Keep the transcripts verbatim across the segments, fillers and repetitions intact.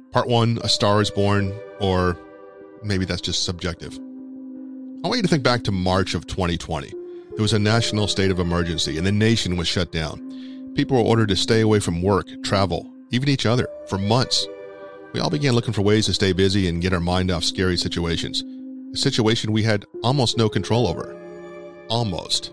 Part one, A Star is Born, or maybe that's just subjective. I want you to think back to March of twenty twenty. There was a national state of emergency and the nation was shut down. People were ordered to stay away from work, travel, even each other, for months. We all began looking for ways to stay busy and get our mind off scary situations. A situation we had almost no control over. Almost.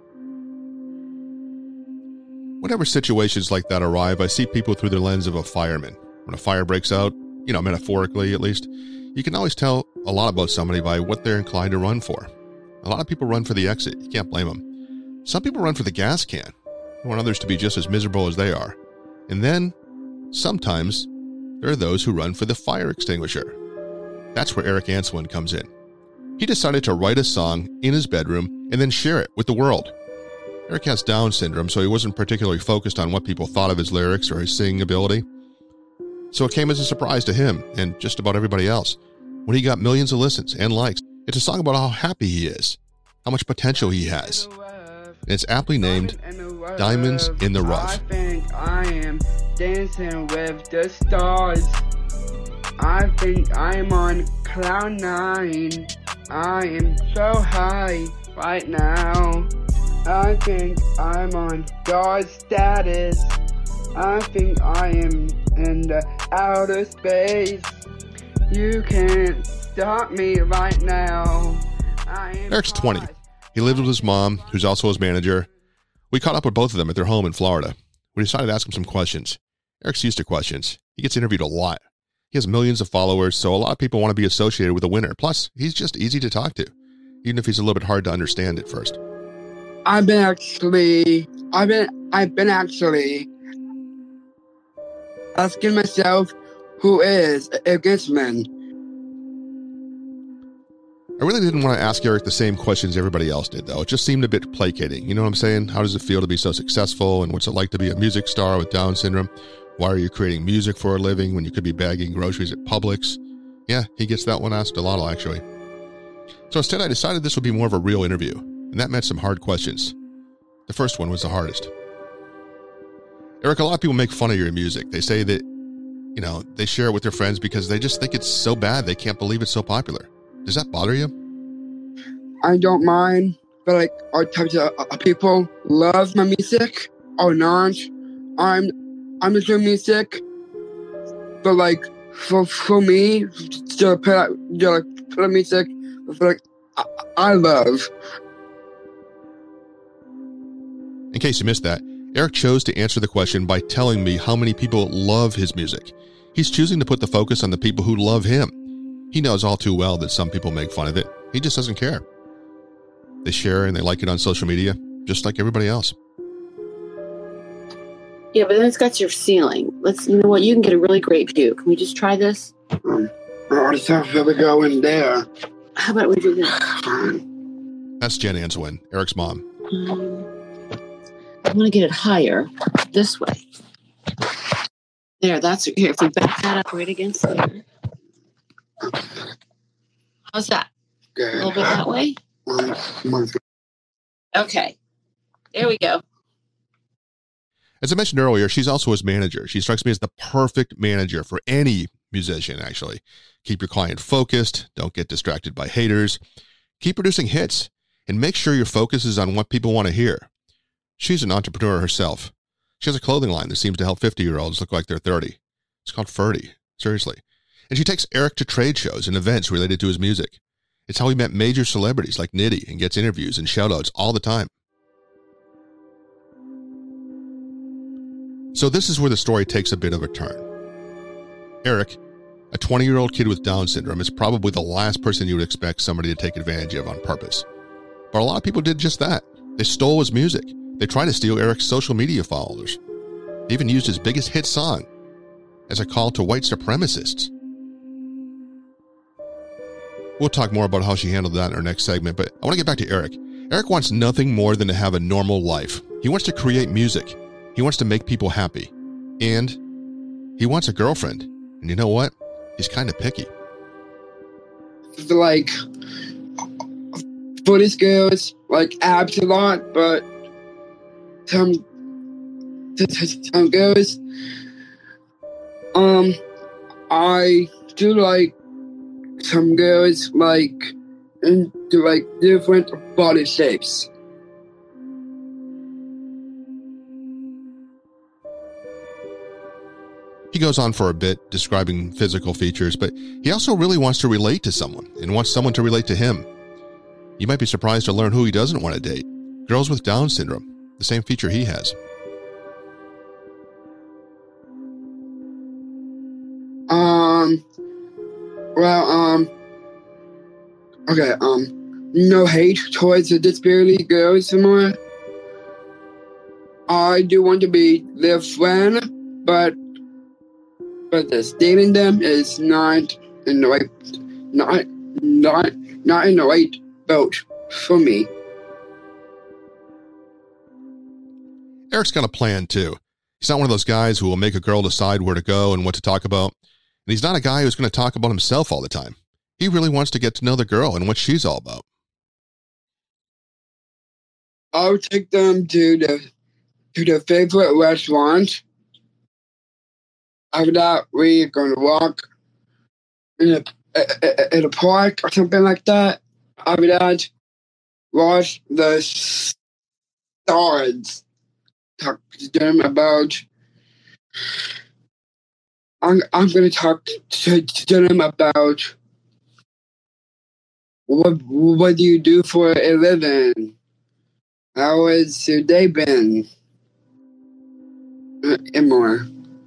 Whenever situations like that arrive, I see people through the lens of a fireman. When a fire breaks out, you know, metaphorically at least, you can always tell a lot about somebody by what they're inclined to run for. A lot of people run for the exit. You can't blame them. Some people run for the gas can. They want others to be just as miserable as they are. And then, sometimes, there are those who run for the fire extinguisher. That's where Eric Answin comes in. He decided to write a song in his bedroom and then share it with the world. Eric has Down syndrome, so he wasn't particularly focused on what people thought of his lyrics or his singing ability. So it came as a surprise to him and just about everybody else when he got millions of listens and likes. It's a song about how happy he is, how much potential he has. And it's aptly named Diamonds in the Rough. I think I am dancing with the stars. I think I'm on cloud nine. I am so high right now. I think I'm on God status. I think I am in the outer space. You can't stop me right now. I am Eric's twenty. He lives with his mom, who's also his manager. We caught up with both of them at their home in Florida. We decided to ask him some questions. Eric's used to questions. He gets interviewed a lot. He has millions of followers, so a lot of people want to be associated with a winner. Plus, he's just easy to talk to, even if he's a little bit hard to understand at first. I've been actually, I've been, I've been actually asking myself, who is Eric Answin? I really didn't want to ask Eric the same questions everybody else did, though. It just seemed a bit placating. You know what I'm saying? How does it feel to be so successful? And what's it like to be a music star with Down syndrome? Why are you creating music for a living when you could be bagging groceries at Publix? Yeah, he gets that one asked a lot, actually. So instead, I decided this would be more of a real interview, and that meant some hard questions. The first one was the hardest. Eric, a lot of people make fun of your music. They say that, you know, they share it with their friends because they just think it's so bad they can't believe it's so popular. Does that bother you? I don't mind, but like our types of uh, people love my music or not. I'm I'm just doing music, but like for for me to put out, you know, like put out music, for like I, I love. In case you missed that, Eric chose to answer the question by telling me how many people love his music. He's choosing to put the focus on the people who love him. He knows all too well that some people make fun of it. He just doesn't care. They share and they like it on social media, just like everybody else. Yeah, but then it's got your ceiling. Let's, you know what? You can get a really great view. Can we just try this? Um, I just have to go in there. How about we do this? That's Jen Answin, Eric's mom. Um, I want to get it higher this way. There, that's here. If we back that up right against there. How's that? Good. A little bit that way? Okay. There we go. As I mentioned earlier, she's also his manager. She strikes me as the perfect manager for any musician, actually. Keep your client focused. Don't get distracted by haters. Keep producing hits and make sure your focus is on what people want to hear. She's an entrepreneur herself. She has a clothing line that seems to help fifty-year-olds look like they're thirty. It's called Ferdy. Seriously. And she takes Eric to trade shows and events related to his music. It's how he met major celebrities like Nitty and gets interviews and shout-outs all the time. So this is where the story takes a bit of a turn. Eric, a twenty-year-old kid with Down syndrome, is probably the last person you would expect somebody to take advantage of on purpose. But a lot of people did just that. They stole his music. They tried to steal Eric's social media followers. They even used his biggest hit song as a call to white supremacists. We'll talk more about how she handled that in our next segment, but I want to get back to Eric. Eric wants nothing more than to have a normal life. He wants to create music. He wants to make people happy. And he wants a girlfriend. And you know what? He's kind of picky. Like, for this girls, like abs a lot, but some, some girls, um, I do like some girls like into like different body shapes. He goes on for a bit describing physical features, but he also really wants to relate to someone and wants someone to relate to him. You might be surprised to learn who he doesn't want to date. Girls with Down syndrome, the same feature he has. Um, well, um, okay, um, no hate towards the disability girls anymore. I do want to be their friend, but but this dating them is not in the right, not not not in the right boat for me. Eric's got a plan too. He's not one of those guys who will make a girl decide where to go and what to talk about. And he's not a guy who's going to talk about himself all the time. He really wants to get to know the girl and what she's all about. I'll take them to the to their favorite restaurant. After that, we're going to walk in a, in a park or something like that. After that, watch the stars. Talk to them about. I'm I'm going to talk to, to them about what what do you do for a living? How has your day been? Uh, and more.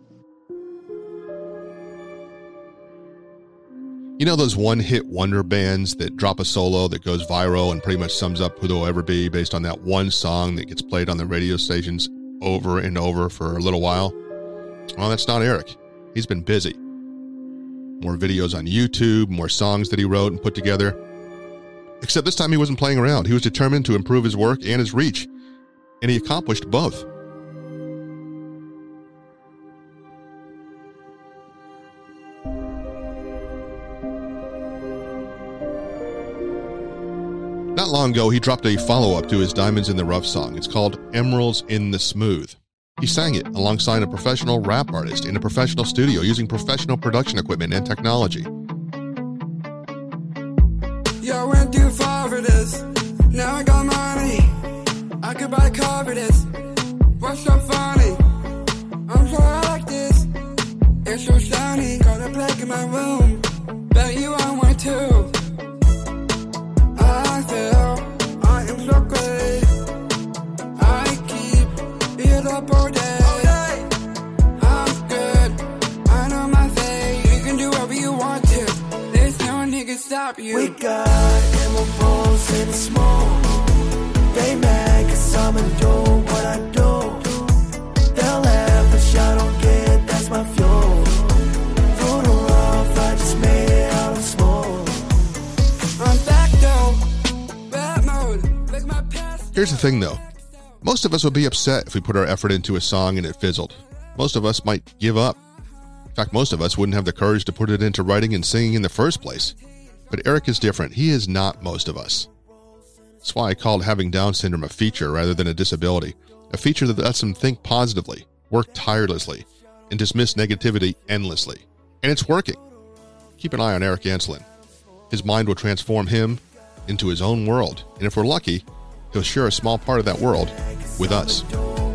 You know those one-hit wonder bands that drop a solo that goes viral and pretty much sums up who they'll ever be based on that one song that gets played on the radio stations over and over for a little while? Well, that's not Eric. He's been busy. More videos on YouTube, more songs that he wrote and put together. Except this time he wasn't playing around. He was determined to improve his work and his reach. And he accomplished both. Not long ago, he dropped a follow-up to his Diamonds in the Rough song. It's called Emeralds in the Smooth. He sang it alongside a professional rap artist in a professional studio using professional production equipment and technology. Yeah, I went too far for this. Now I got money. I could buy a car for this. What's so funny? I'm so high like this. It's so shiny. Got a plaque in my room. Bet you I want to. I feel I am so great. I keep it up all day. All day. I'm good. I know my fate. You can do whatever you want to. There's no nigga stop you. We got emeralds in the smoke. They mad cause I'm a dope what I do. They'll laugh but y'all don't get that's my fuel. Through the rough I just made it out of smoke. I'm back though. Bad mode. Like my past. Here's the thing though. Most of us would be upset if we put our effort into a song and it fizzled. Most of us might give up. In fact, most of us wouldn't have the courage to put it into writing and singing in the first place. But Eric is different. He is not most of us. That's why I called having Down syndrome a feature rather than a disability. A feature that lets him think positively, work tirelessly, and dismiss negativity endlessly. And it's working. Keep an eye on Eric Anselin. His mind will transform him into his own world. And if we're lucky, he'll share a small part of that world with us.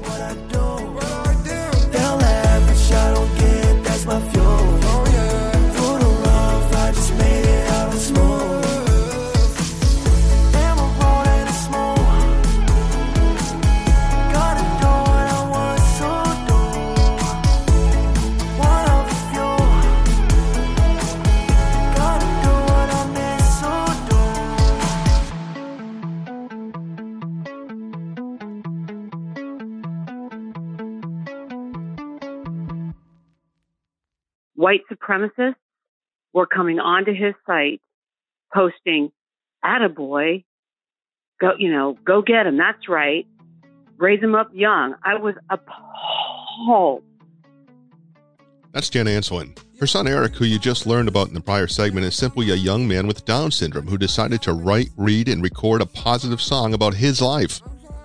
White supremacists were coming onto his site, posting, "Attaboy, go, you know, go get him. That's right. Raise him up young." I was appalled. That's Jen Anselin. Her son Eric, who you just learned about in the prior segment, is simply a young man with Down syndrome who decided to write, read, and record a positive song about his life.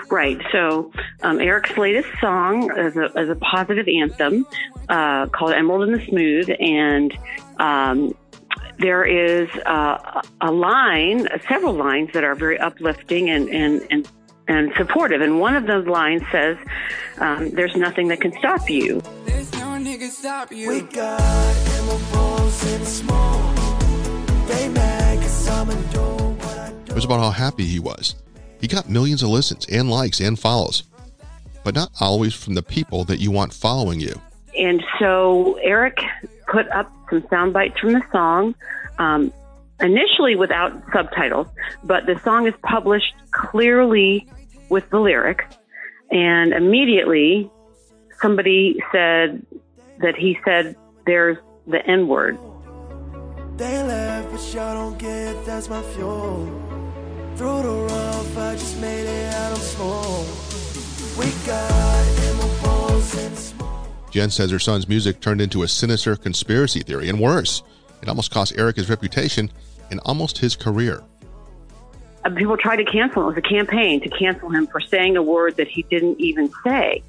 Right. So um, Eric's latest song is a, is a positive anthem uh, called Emerald in the Smooth. And um, there is uh, a line, several lines that are very uplifting and, and, and, and supportive. And one of those lines says, um, there's nothing that can stop you. There's no one that can stop you. We got emerald balls in the small. They mad 'cause I'm a dope what I do. It was about how happy he was. He got millions of listens and likes and follows, but not always from the people that you want following you. And so Eric put up some sound bites from the song, um, initially without subtitles, but the song is published clearly with the lyrics. And immediately somebody said that he said there's the N word. They laugh, but y'all don't get that's my fuel. Through the rough, I just made it out of small. We got emerald balls in the small. Jen says her son's music turned into a sinister conspiracy theory, and worse, it almost cost Eric his reputation and almost his career. Uh, People tried to cancel him. It was a campaign to cancel him for saying a word that he didn't even say.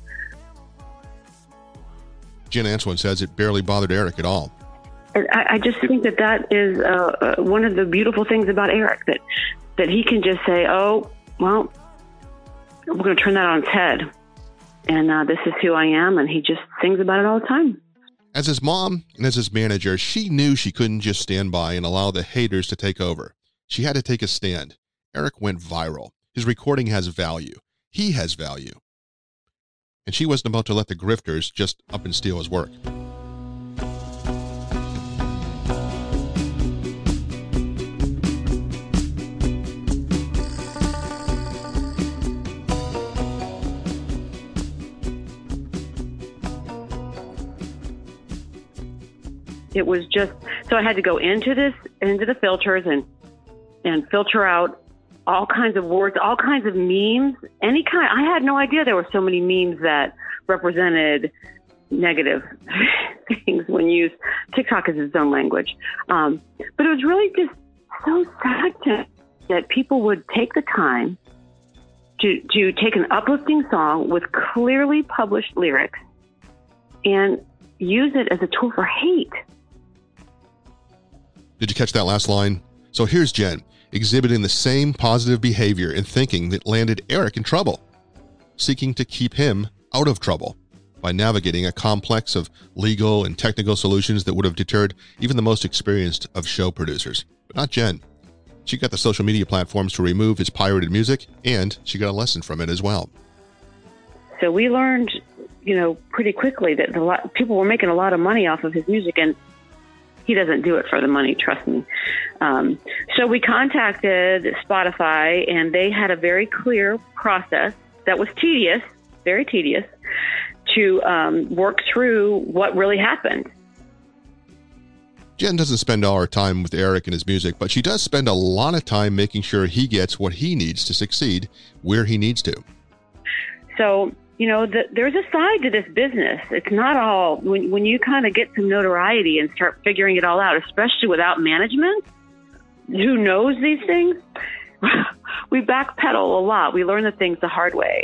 Jen Answin says it barely bothered Eric at all. And I, I just think that that is uh, uh, one of the beautiful things about Eric, that that he can just say, oh, well, we're going to turn that on its head. And uh, this is who I am. And he just sings about it all the time. As his mom and as his manager, she knew she couldn't just stand by and allow the haters to take over. She had to take a stand. Eric went viral. His recording has value. He has value. And she wasn't about to let the grifters just up and steal his work. It was just, so I had to go into this, into the filters and, and filter out all kinds of words, all kinds of memes, any kind. I had no idea there were so many memes that represented negative things when used. TikTok is its own language. Um, but it was really just so sad to, that people would take the time to, to take an uplifting song with clearly published lyrics and use it as a tool for hate. Did you catch that last line? So here's Jen, exhibiting the same positive behavior and thinking that landed Eric in trouble, seeking to keep him out of trouble by navigating a complex of legal and technical solutions that would have deterred even the most experienced of show producers. But not Jen. She got the social media platforms to remove his pirated music, and she got a lesson from it as well. So we learned, you know, pretty quickly that the lot, people were making a lot of money off of his music, and he doesn't do it for the money, trust me. Um, so we contacted Spotify, and they had a very clear process that was tedious, very tedious, to um, work through what really happened. Jen doesn't spend all her time with Eric and his music, but she does spend a lot of time making sure he gets what he needs to succeed where he needs to. So, you know, the, there's a side to this business. It's not all, when, when you kind of get some notoriety and start figuring it all out, especially without management, who knows these things, we backpedal a lot. We learn the things the hard way.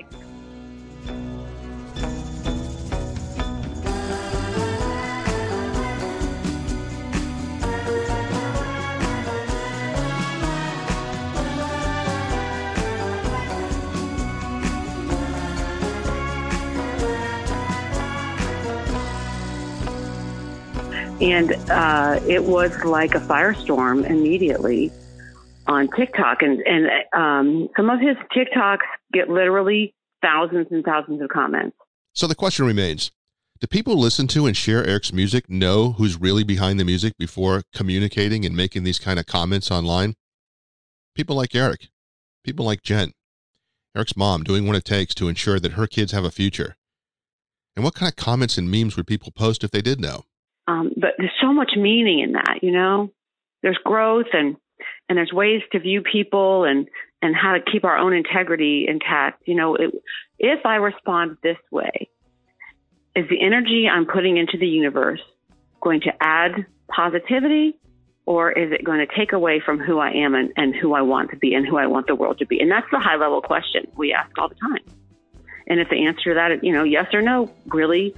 And uh, it was like a firestorm immediately on TikTok. And, and um, some of his TikToks get literally thousands and thousands of comments. So the question remains, do people listen to and share Eric's music know who's really behind the music before communicating and making these kind of comments online? People like Eric, people like Jen, Eric's mom doing what it takes to ensure that her kids have a future. And what kind of comments and memes would people post if they did know? Um, but there's so much meaning in that, you know, there's growth and, and there's ways to view people and, and how to keep our own integrity intact. You know, it, if I respond this way, is the energy I'm putting into the universe going to add positivity or is it going to take away from who I am and, and who I want to be and who I want the world to be? And that's the high level question we ask all the time. And if the answer to that is, you know, yes or no, really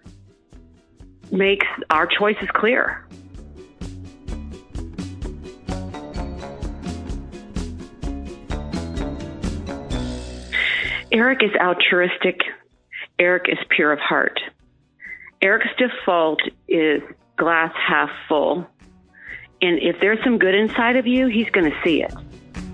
makes our choices clear. Eric is altruistic. Eric is pure of heart. Eric's default is glass half full. And if there's some good inside of you, he's going to see it.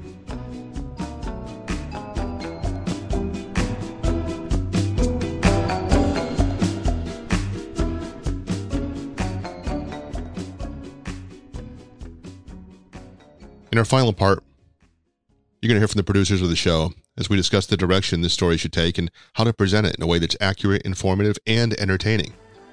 In our final part, you're going to hear from the producers of the show as we discuss the direction this story should take and how to present it in a way that's accurate, informative, and entertaining.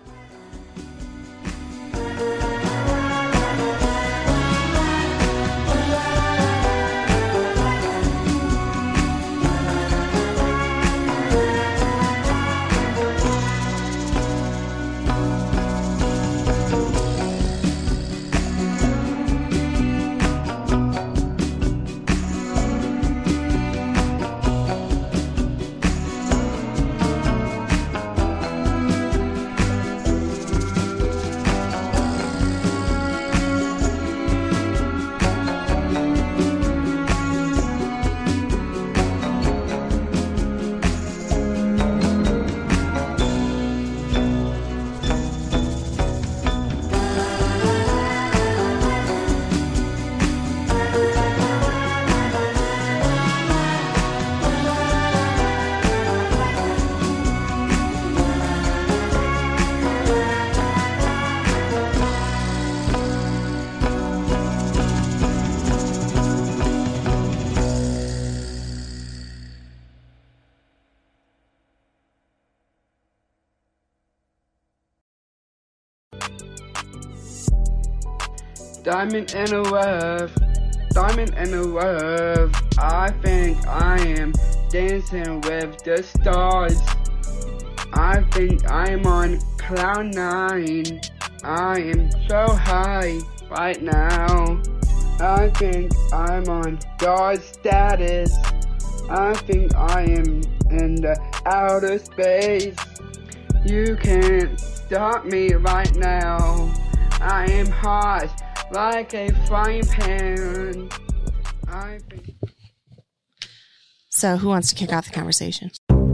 Diamond in a rough, diamond in a rough. I think I am dancing with the stars. I think I'm on cloud nine. I am so high right now. I think I'm on God status. I think I am in the outer space. You can't stop me right now. I am hot like a frying pan. I think. So, who wants to kick off the conversation?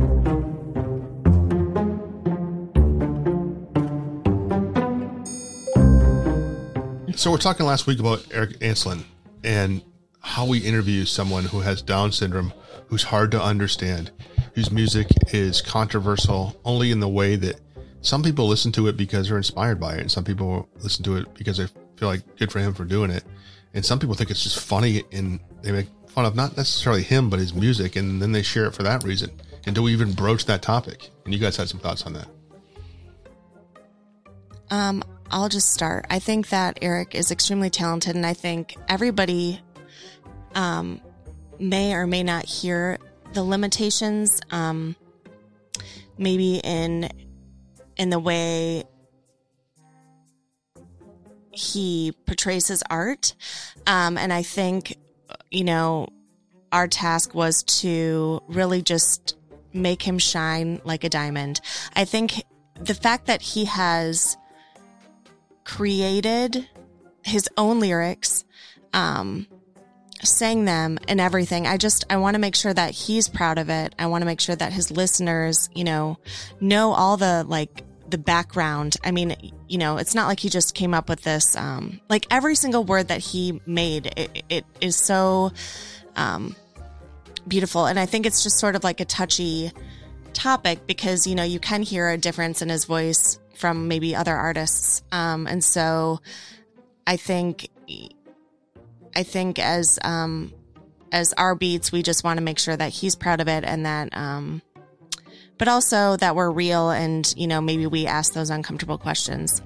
So, we're talking last week about Eric Anslin and how we interview someone who has Down syndrome, who's hard to understand, whose music is controversial only in the way that some people listen to it because they're inspired by it, and some people listen to it because they feel like good for him for doing it, and some people think it's just funny and they make fun of not necessarily him but his music, and then they share it for that reason. And do we even broach that topic? And you guys had some thoughts on that. Um, I'll just start. I think that Eric is extremely talented, and I think everybody um, may or may not hear the limitations, um, maybe in in the way he portrays his art. Um, and I think, you know, our task was to really just make him shine like a diamond. I think the fact that he has created his own lyrics, um, sang them and everything, I just, I want to make sure that he's proud of it. I want to make sure that his listeners, you know, know all the, like, the background. I mean, you know, it's not like he just came up with this, um, like every single word that he made, it, it is so, um, beautiful. And I think it's just sort of like a touchy topic because, you know, you can hear a difference in his voice from maybe other artists. Um, and so I think, I think as, um, as our beats, we just want to make sure that he's proud of it and that, um, but also that we're real and, you know, maybe we ask those uncomfortable questions.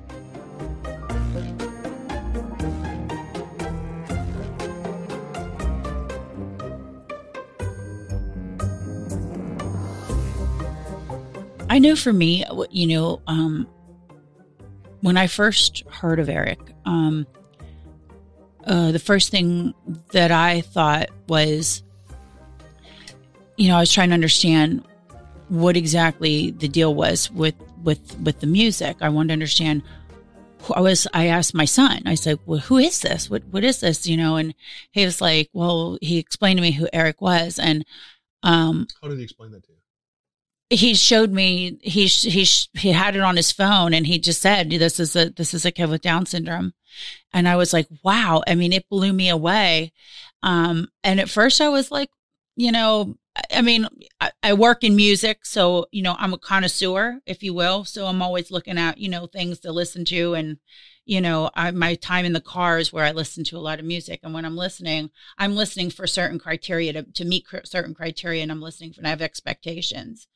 I know for me, you know, um, when I first heard of Eric, um, uh, the first thing that I thought was, you know, I was trying to understand what exactly the deal was with, with, with the music. I wanted to understand. I was, I asked my son, I said, well, who is this? What, what is this? You know, and he was like, well, he explained to me who Eric was. And, um, how did he explain that to you? He showed me, he, he, he had it on his phone, and he just said, this is a, this is a kid with Down syndrome. And I was like, wow. I mean, it blew me away. Um, and at first I was like, you know, I mean, I, I work in music, so, you know, I'm a connoisseur, if you will. So I'm always looking at, you know, things to listen to. And, you know, I, my time in the car is where I listen to a lot of music. And when I'm listening, I'm listening for certain criteria to, to meet cr- certain criteria. And I'm listening for, and I have expectations.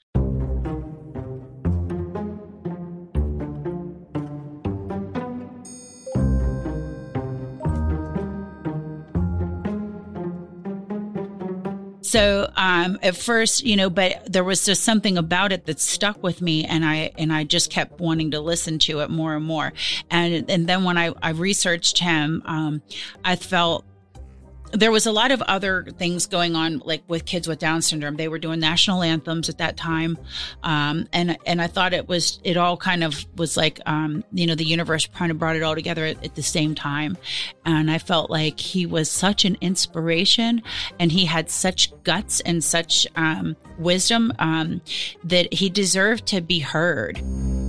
So um, at first, you know, but there was just something about it that stuck with me, and I and I just kept wanting to listen to it more and more. And and then when I, I researched him, um, I felt there was a lot of other things going on, like with kids with Down syndrome. They were doing national anthems at that time. Um, and, and I thought it was, it all kind of was like, um, you know, the universe kind of brought it all together at, at the same time. And I felt like he was such an inspiration, and he had such guts and such, um, wisdom, um, that he deserved to be heard.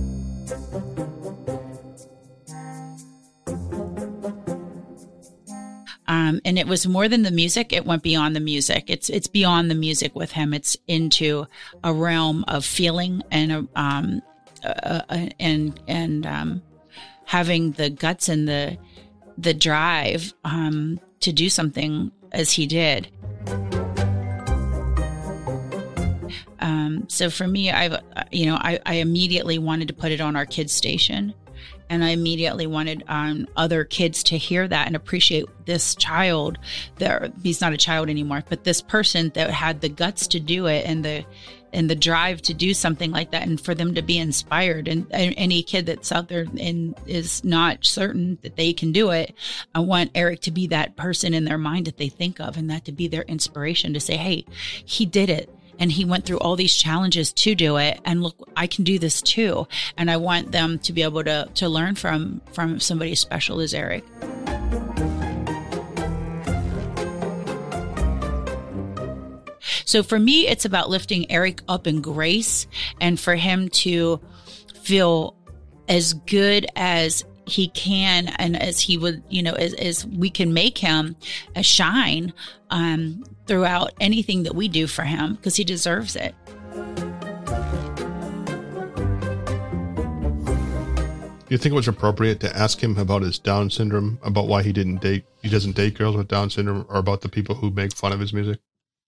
Um, and it was more than the music. It went beyond the music. It's it's beyond the music with him. It's into a realm of feeling and um uh, and and um, having the guts and the the drive um, to do something as he did. Um, so for me, I you know I, I immediately wanted to put it on our kids station. And I immediately wanted um, other kids to hear that and appreciate this child. That he's not a child anymore, but this person that had the guts to do it and the and the drive to do something like that, and for them to be inspired. And, and any kid that's out there and is not certain that they can do it, I want Eric to be that person in their mind that they think of, and that to be their inspiration to say, hey, he did it. And he went through all these challenges to do it. And look, I can do this too. And I want them to be able to, to learn from, from somebody as special as Eric. So for me, it's about lifting Eric up in grace, and for him to feel as good as he can, and as he would, you know, as, as we can make him a shine um, throughout anything that we do for him, because he deserves it. Do you think it was appropriate to ask him about his Down syndrome, about why he didn't date, he doesn't date girls with Down syndrome, or about the people who make fun of his music?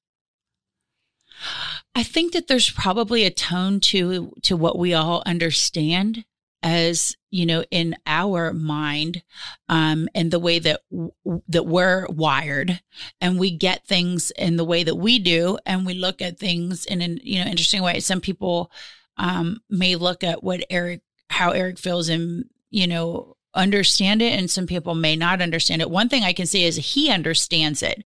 I think that there's probably a tone to to what we all understand as, you know, in our mind, um, and the way that w- that we're wired, and we get things in the way that we do, and we look at things in an, you know, interesting way. Some people um, may look at what Eric, how Eric feels, and, you know, understand it, and some people may not understand it. One thing I can say is he understands it.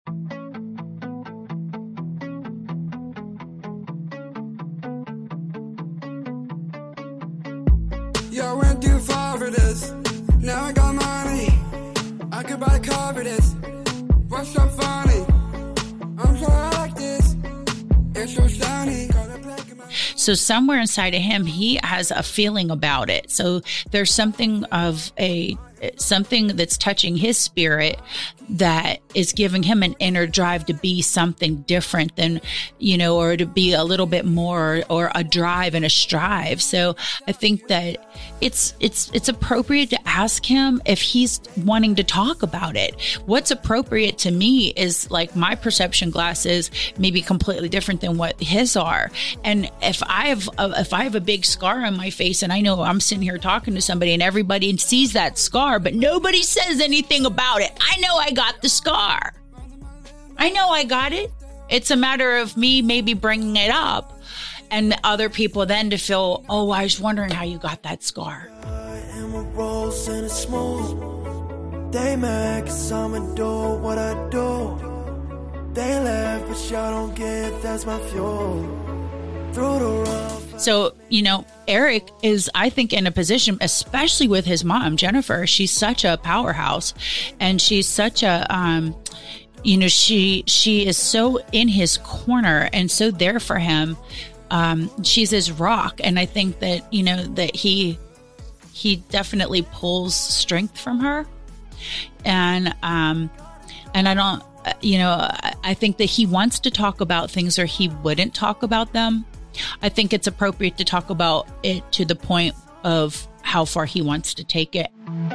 Yo, I went too far for this. Now I got money. I could buy a car for this. What's so funny? I'm so high like this. It's so shiny. So somewhere inside of him, he has a feeling about it. So there's something of a something that's touching his spirit that is giving him an inner drive to be something different than, you know, or to be a little bit more, or a drive and a strive. So I think that it's, it's, it's appropriate to ask him if he's wanting to talk about it. What's appropriate to me is, like, my perception glasses may be completely different than what his are. And if I have, a, if I have a big scar on my face, and I know I'm sitting here talking to somebody and everybody sees that scar, but nobody says anything about it, I know I got the scar. I know I got it. It's a matter of me maybe bringing it up, and other people then to feel, oh, I was wondering how you got that scar. And we're rolls and it's smooth. They mad cause I'ma do what I do. They laugh but y'all don't get that's my fuel. Through the rough. So, you know, Eric is, I think, in a position, especially with his mom, Jennifer. She's such a powerhouse, and she's such a, um, you know, she she is so in his corner and so there for him. Um, she's his rock, and I think that, you know, that he he definitely pulls strength from her, and um, and I don't, you know, I, I think that he wants to talk about things, or he wouldn't talk about them. I think it's appropriate to talk about it to the point of how far he wants to take it.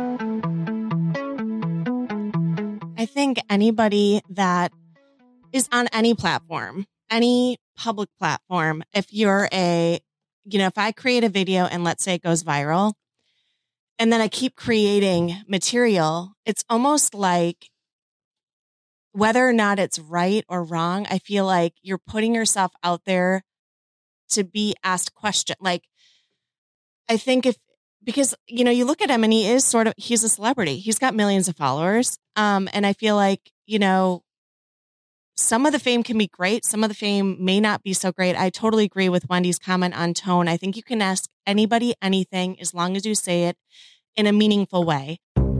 I think anybody that is on any platform, any public platform, if you're a, you know, if I create a video and let's say it goes viral, and then I keep creating material, it's almost like whether or not it's right or wrong, I feel like you're putting yourself out there to be asked questions. Like, I think if, because, you know, you look at him and he is sort of, he's a celebrity. He's got millions of followers. Um, and I feel like, you know, some of the fame can be great. Some of the fame may not be so great. I totally agree with Wendy's comment on tone. I think you can ask anybody anything as long as you say it in a meaningful way.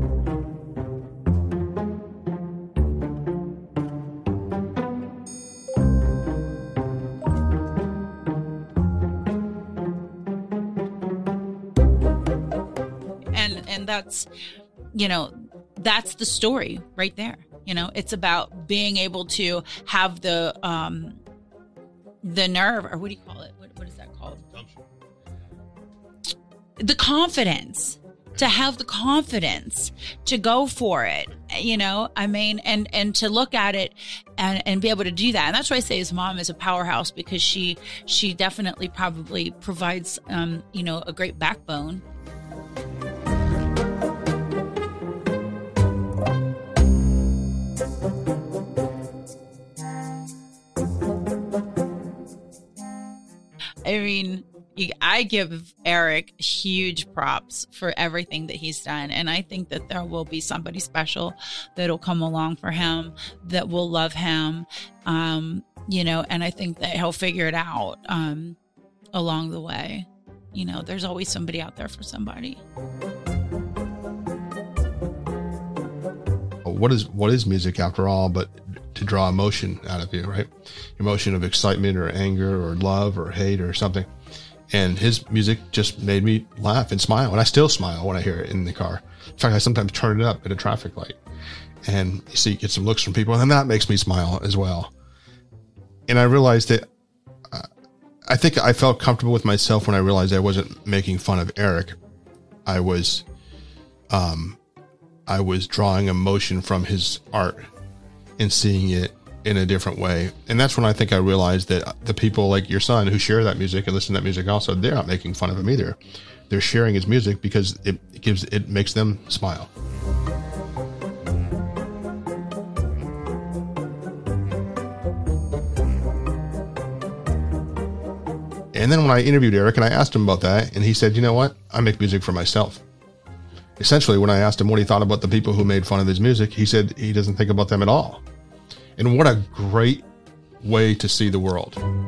And that's, you know, that's the story right there. You know, it's about being able to have the um, the nerve, or what do you call it? What, what is that called? The confidence, to have the confidence to go for it. You know, I mean, and and to look at it and, and be able to do that. And that's why I say his mom is a powerhouse, because she she definitely probably provides, um, you know, a great backbone. I mean, I give Eric huge props for everything that he's done. And I think that there will be somebody special that'll come along for him, that will love him, um, you know, and I think that he'll figure it out um, along the way. You know, there's always somebody out there for somebody. What is what is music after all but to draw emotion out of you, right? Emotion of excitement or anger or love or hate or something. And his music just made me laugh and smile. And I still smile when I hear it in the car. In fact, I sometimes turn it up at a traffic light and you see, get some looks from people, and that makes me smile as well. And I realized that uh, I think I felt comfortable with myself when I realized I wasn't making fun of Eric. I was, um, I was drawing emotion from his art and seeing it in a different way. And that's when I think I realized that the people like your son who share that music and listen to that music also, they're not making fun of him either. They're sharing his music because it gives, it makes them smile. And then when I interviewed Eric and I asked him about that, and he said, you know what? I make music for myself. Essentially, when I asked him what he thought about the people who made fun of his music, he said he doesn't think about them at all. And what a great way to see the world.